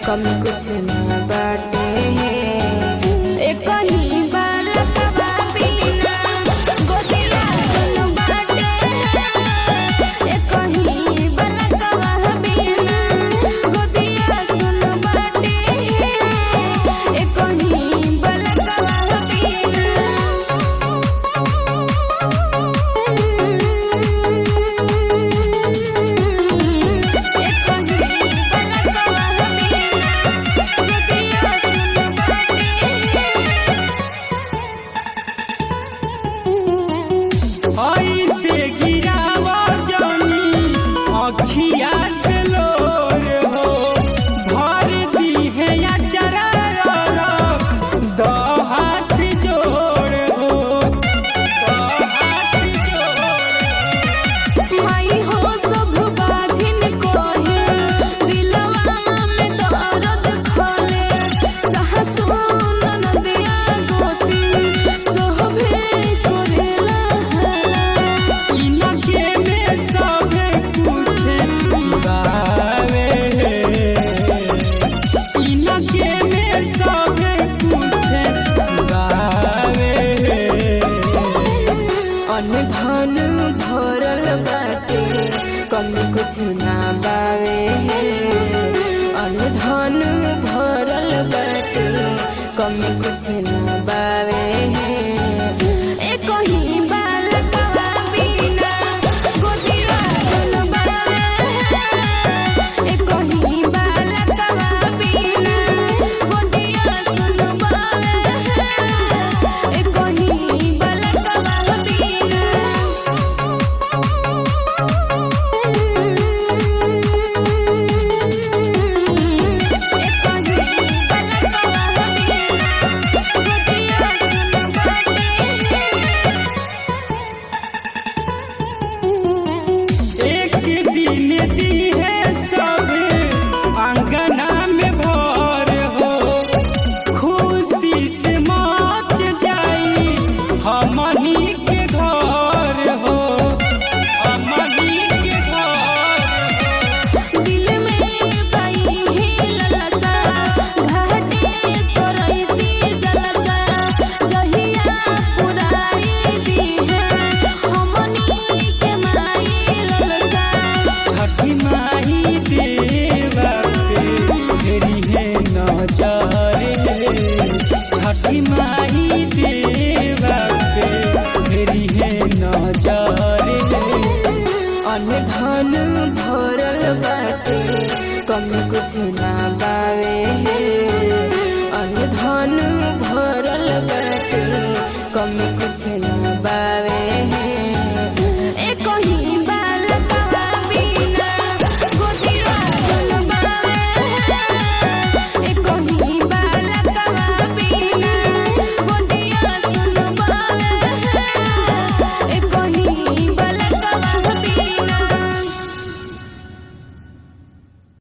कमी कुछ ना बाटे एक ही बालकवा बिना गोदिया सुन बाटे एक ही बालकवा बिना गोदिया सुन बाटे एक ही बालकवा बिना ऐसे गिरावा जानी अखिया से लोर हो भर दी है या चरा दो हाथ जोड़ हो दो हाथ जोड़ माई हो सब बाझिन कोहे दिलवा में दर्द खोले सहसुन नदिया गोती सोहबे करेला इनके में सब कुछ बावे इनके में सब कुछ बावे अन्न धन भरल बाटे कमी कुछ ना बावे अन्न धन भरल बाटे कमी कुछ ना बावे एक ही बालकवा बिना गोदिया सुन बावे एक ही बालकवा बिना गोदिया सुन बावे एक ही बालकवा बिना एक दिन दी है सब अंगना में भर हो खुशी से मच जाई हमनी के घर हो हमनी के घर हो। दिल में पाई है ललसा घाटे तोरैती जलसा जहिया पुराई दी है हमनी के माई ललसा छठी माई देवा पे फेरी है नजर छठी माई देवा पे फेरी है नजर अन्न धन भरल बाटे कमी कुछ ना